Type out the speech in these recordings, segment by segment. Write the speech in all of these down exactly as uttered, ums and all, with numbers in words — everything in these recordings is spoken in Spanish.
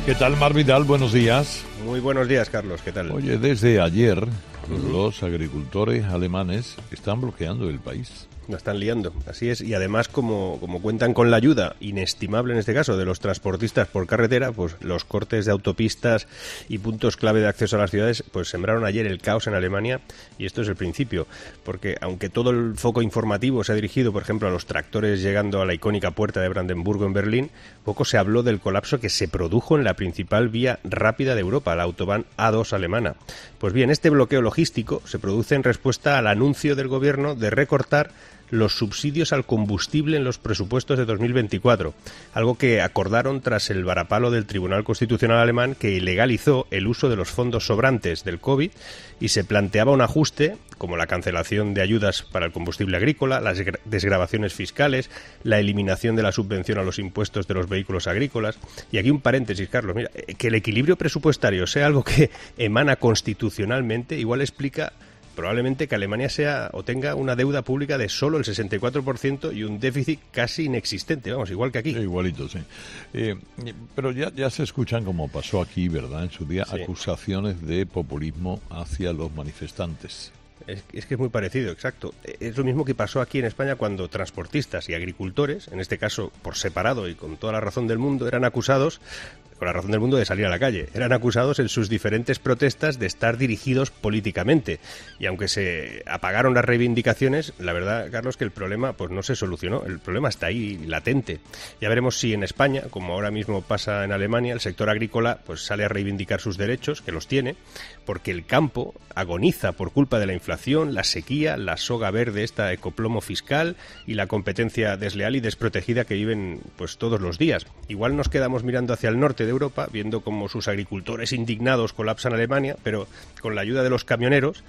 ¿Qué tal, Mar Vidal? Buenos días. Muy buenos días, Carlos. ¿Qué tal? Oye, desde ayer uh-huh. los agricultores alemanes están bloqueando el país. Lo están liando, así es. Y además, como, como cuentan con la ayuda inestimable, en este caso, de los transportistas por carretera, pues los cortes de autopistas y puntos clave de acceso a las ciudades, pues sembraron ayer el caos en Alemania. Y esto es el principio, porque aunque todo el foco informativo se ha dirigido, por ejemplo, a los tractores llegando a la icónica puerta de Brandenburgo en Berlín, poco se habló del colapso que se produjo en la principal vía rápida de Europa, la autobahn A dos alemana. Pues bien, este bloqueo logístico se produce en respuesta al anuncio del gobierno de recortar los subsidios al combustible en los presupuestos de dos mil veinticuatro, algo que acordaron tras el varapalo del Tribunal Constitucional alemán, que ilegalizó el uso de los fondos sobrantes del COVID y se planteaba un ajuste como la cancelación de ayudas para el combustible agrícola, las desgravaciones fiscales, la eliminación de la subvención a los impuestos de los vehículos agrícolas. Y aquí un paréntesis, Carlos, mira, que el equilibrio presupuestario sea algo que emana constitucionalmente, igual explica probablemente que Alemania sea o tenga una deuda pública de solo el sesenta y cuatro por ciento y un déficit casi inexistente, vamos, igual que aquí. Igualito, sí. Eh, pero ya, ya se escuchan, como pasó aquí, ¿verdad?, en su día, sí, acusaciones de populismo hacia los manifestantes. Es, es que es muy parecido, exacto. Es lo mismo que pasó aquí en España cuando transportistas y agricultores, en este caso por separado y con toda la razón del mundo, eran acusados, con la razón del mundo, de salir a la calle. Eran acusados en sus diferentes protestas de estar dirigidos políticamente. Y aunque se apagaron las reivindicaciones, la verdad, Carlos, que el problema pues no se solucionó. El problema está ahí, latente. Ya veremos si en España, como ahora mismo pasa en Alemania, el sector agrícola pues sale a reivindicar sus derechos, que los tiene, porque el campo agoniza por culpa de la inflación, la sequía, la soga verde, esta ecoplomo fiscal y la competencia desleal y desprotegida que viven pues todos los días. Igual nos quedamos mirando hacia el norte de Europa, viendo cómo sus agricultores indignados colapsan Alemania, pero con la ayuda de los camioneros,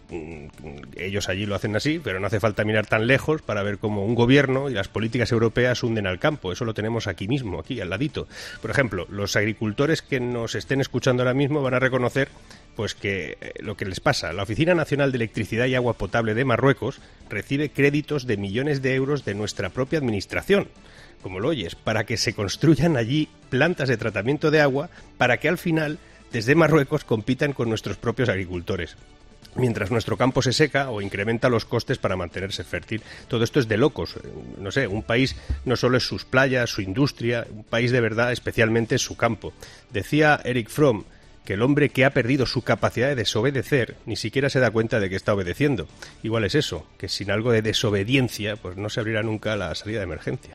ellos allí lo hacen así, pero no hace falta mirar tan lejos para ver cómo un gobierno y las políticas europeas hunden al campo. Eso lo tenemos aquí mismo, aquí al ladito. Por ejemplo, los agricultores que nos estén escuchando ahora mismo van a reconocer pues que eh, lo que les pasa. La Oficina Nacional de Electricidad y Agua Potable de Marruecos recibe créditos de millones de euros de nuestra propia administración, como lo oyes, para que se construyan allí plantas de tratamiento de agua, para que al final, desde Marruecos, compitan con nuestros propios agricultores, mientras nuestro campo se seca o incrementa los costes para mantenerse fértil. Todo esto es de locos. No sé, un país no solo es sus playas, su industria, un país de verdad especialmente es su campo. Decía Eric Fromm que el hombre que ha perdido su capacidad de desobedecer ni siquiera se da cuenta de que está obedeciendo. Igual es eso, que sin algo de desobediencia pues no se abrirá nunca la salida de emergencia.